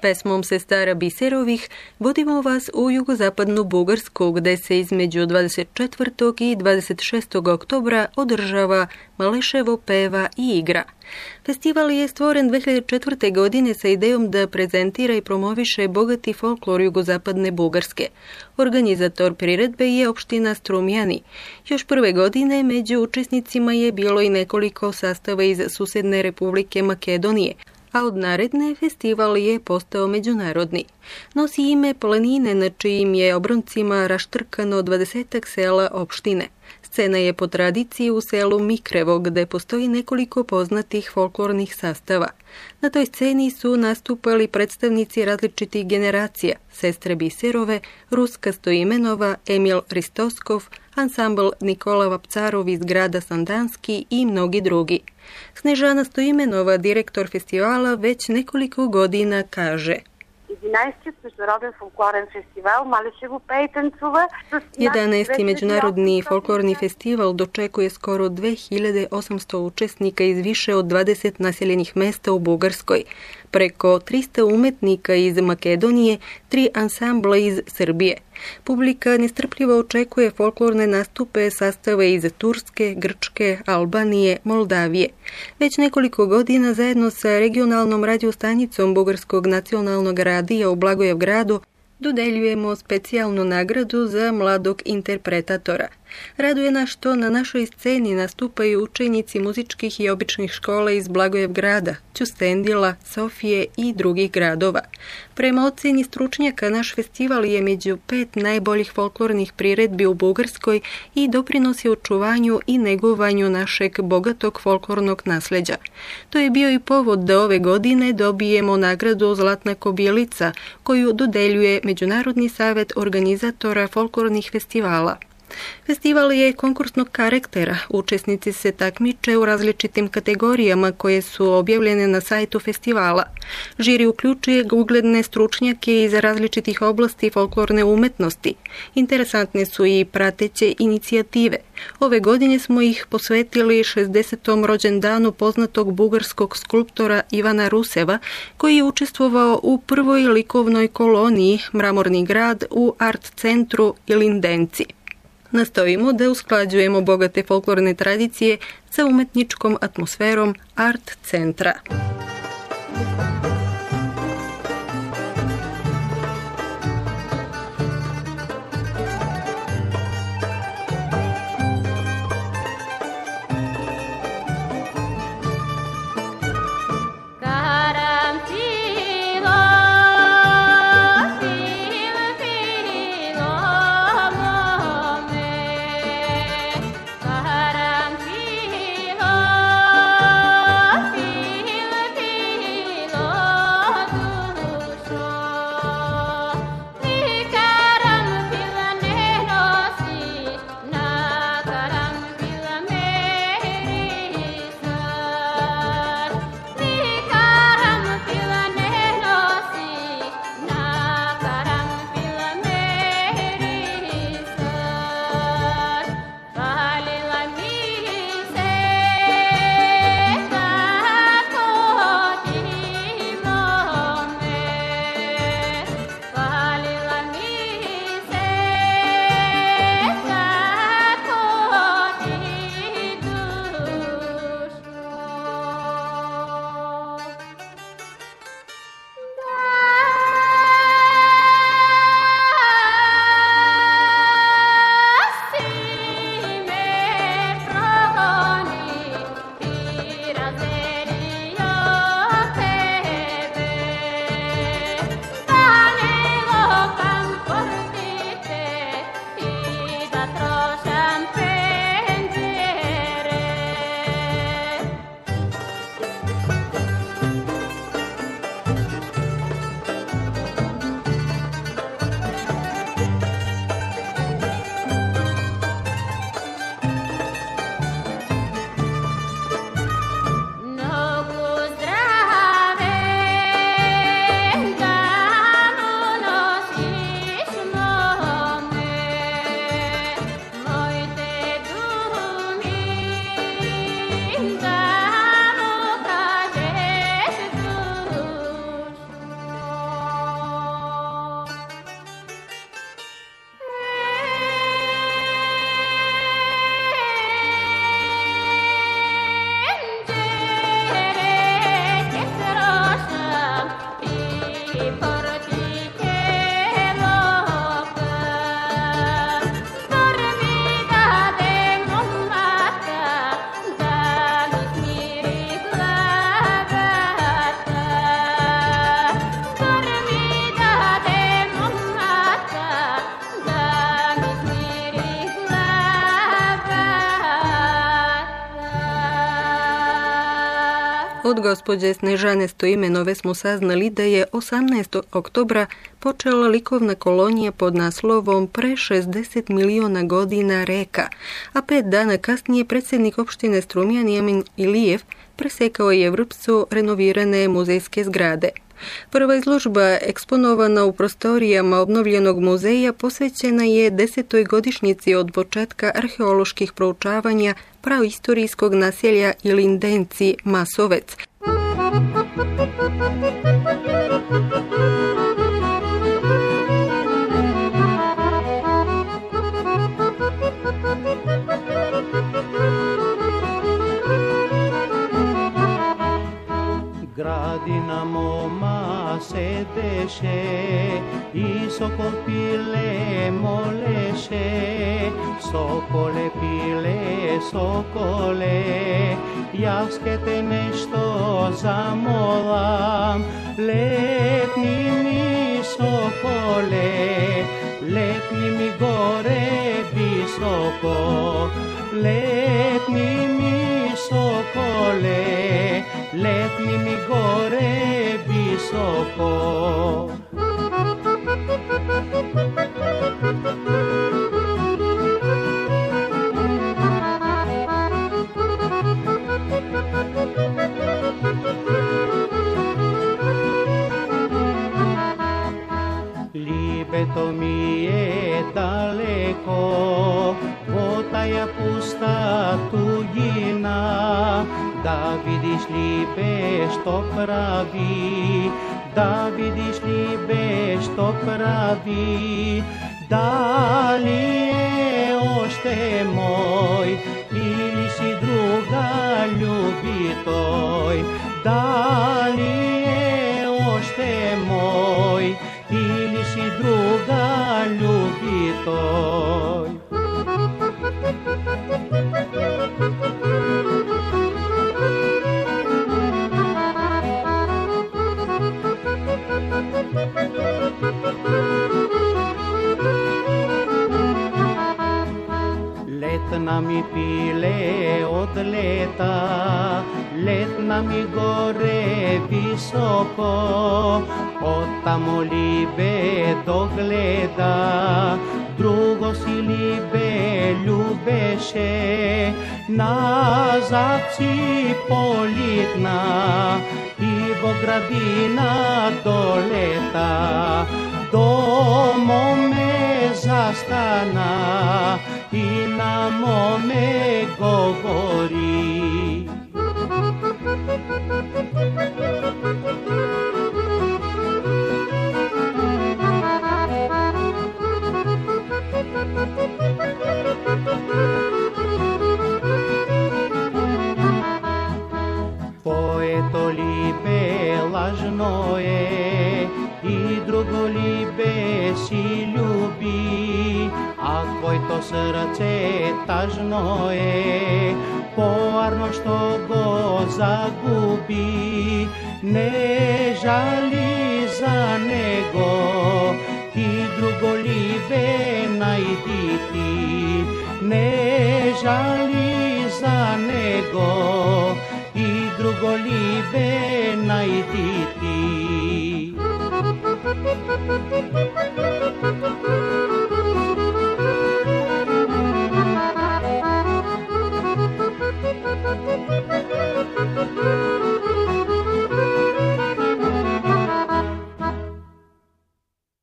pesmom Sestara Biserovih vodimo vas u jugozapadnu Bugarsku, gde se između 24. i 26. oktobra održava Maleševo peva i igra. Festival je stvoren 2004. godine sa idejom da prezentira i promoviše bogati folklor jugozapadne Bugarske. Organizator priredbe je opština Strumjani. Još prve godine među učesnicima je bilo i nekoliko sastava iz susedne Republike Makedonije, a od naredne festival je postao međunarodni. Nosi ime planine na čijim je obroncima raštrkano 20 sela opštine. Scena je po tradiciji u selu Mikrevo, gde postoji nekoliko poznatih folklornih sastava. Na toj sceni su nastupali predstavnici različitih generacija, Sestre Biserove, Ruska Stoimenova, Emil Ristoskov, ansambl Nikola Vapcarov iz grada Sandanski i mnogi drugi. Snežana Stoimenova, direktor festivala, već nekoliko godina kaže: 11. Международен фолклорен фестивал Малешево пее и танцува. 11. Međunarodni folklorni festival dočekuje skoro 2800 učesnika iz više od 20 naseljenih mesta u Bugarskoj, preko 300 umetnika iz Makedonije, 3 ansambla iz Srbije. Publika nestrpljivo očekuje folklorne nastupe sastave iz Turske, Grčke, Albanije, Moldavije. Već nekoliko godina zajedno sa regionalnom radiostanicom Bugarskog nacionalnog radija u Blagojevgradu dodeljujemo specijalnu nagradu za mladog interpretatora. Raduje nas što na našoj sceni nastupaju učenici muzičkih i običnih škola iz Blagojevgrada, Ćustendila, Sofije i drugih gradova. Prema oceni stručnjaka, naš festival je među 5 najboljih folklornih priredbi u Bugarskoj i doprinosi očuvanju i negovanju našeg bogatog folklornog nasleđa. To je bio i povod da ove godine dobijemo nagradu Zlatna kobilica, koju dodeljuje Međunarodni savet organizatora folklornih festivala. Festival je konkursnog karaktera. Učesnici se takmiče u različitim kategorijama koje su objavljene na sajtu festivala. Žiri uključuje ugledne stručnjake iz različitih oblasti folklorne umetnosti. Interesantne su i prateće inicijative. Ove godine smo ih posvetili 60. rođendanu poznatog bugarskog skulptora Ivana Ruseva, koji je učestvovao u prvoj likovnoj koloniji Mramorni grad u art centru Ilindenci. Nastojimo da usklađujemo bogate folklorne tradicije sa umetničkom atmosferom art centra. Oh Od gospođe Snežane Stoimenove smo saznali da je 18. oktobra počela likovna kolonija pod naslovom Pre 60 miliona godina reka, a 5 dana kasnije predsjednik opštine Strumjan Emin Ilijev presekao je vrpcu renovirane muzejske zgrade. Prva izložba eksponovana u prostorijama obnovljenog muzeja posvećena je 10. godišnjici od početka arheoloških proučavanja praoistorijskog naselja Ilindenci Masovec. Gradina moma sedeše i sokol pile moleše, sokole pile sokole, jaske te nešto zamolam, letni mi sokole, letni mi gore visoko, letni mi sokole, letni mi gore visoko. Libeto mi je daleko, votaja pusta tuđina, da vidiš libe što pravi, da vidiš libe što pravi, da li je ošte moj, ili si druga ljubitoj, da li je ošte moj, ili si druga ljubitoj. Letna mi pile od leta, letna mi gore visoko, od tamo libe dogleda, drugo si libe ljubeše, nazad si politna i Bogradina doleta, domo me zastana i na mome govori. Poeto libe lažno je i drugo libe si ljubi, ako je to srce tažno je, poarno što go zagubi, ne žali za nego, i drugo libe najditi, ne žali za nego, i drugo libe najditi.